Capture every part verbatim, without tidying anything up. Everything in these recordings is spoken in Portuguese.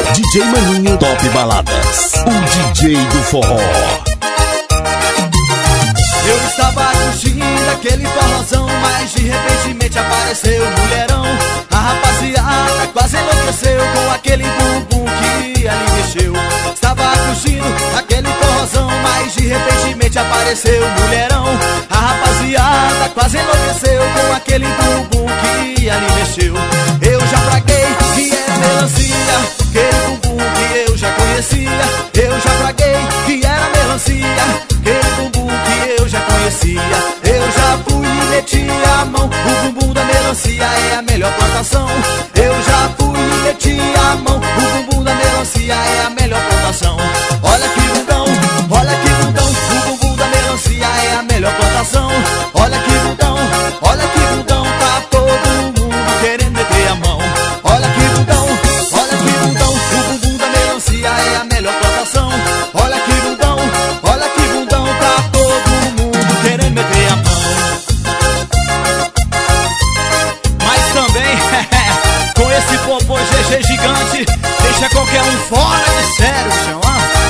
D J Maninho Top Baladas, o D J do forró. Eu estava curtindo aquele forrozão, mas de repentemente apareceu o mulherão. A rapaziada quase enlouqueceu com aquele bumbum que ali mexeu. Estava curtindo aquele forrozão, mas de repentemente apareceu o mulherão. A rapaziada quase enlouqueceu com aquele bumbum que ali mexeu. Eu já fraguei que era melancia, aquele bumbum que eu já conhecia. Eu já fraguei que era melancia, aquele bumbum que eu já conhecia. Eu já fui e meti a mão, o bumbum da melancia é a melhor plantação. Eu já fui e meti a mão, o bumbum da melancia é a melhor plantação. Olha que bundão, olha que bundão, o bumbum da melancia é a melhor plantação. Olha que bundão, olha que bundão, tá todo mundo querendo meter a mão. Olha que bundão, olha que bundão, o bumbum da melancia é a melhor plantação. Olha que bundão, olha que bundão, tá todo mundo querendo meter a mão. Mas também, com esse popô G G gigante, deixa qualquer um fora de sério, bichão.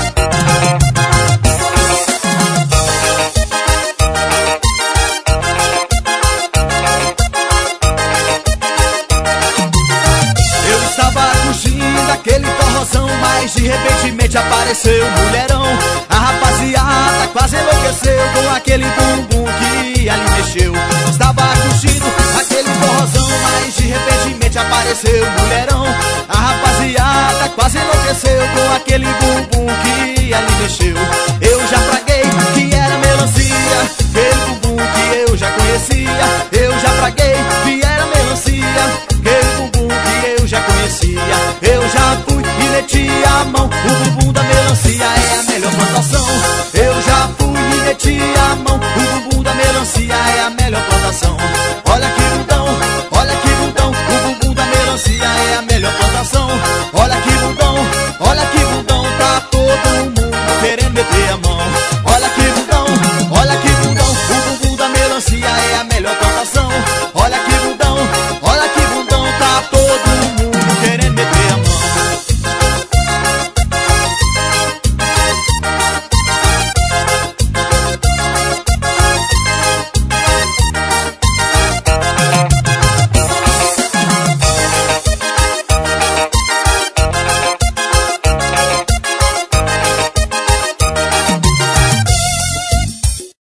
Eu estava curtindo aquele forrozão, mas de repentemente apareceu o mulherão. A rapaziada quase enlouqueceu com aquele bumbum que ali mexeu. Estava curtindo aquele forrozão, mas de repentemente apareceu o mulherão. A rapaziada quase enlouqueceu com aquele bumbum que ali mexeu. Eu já fraguei que era melancia, aquele bumbum que eu já conhecia. Eu já fraguei que era melancia, aquele bumbum que eu já conhecia. Eu já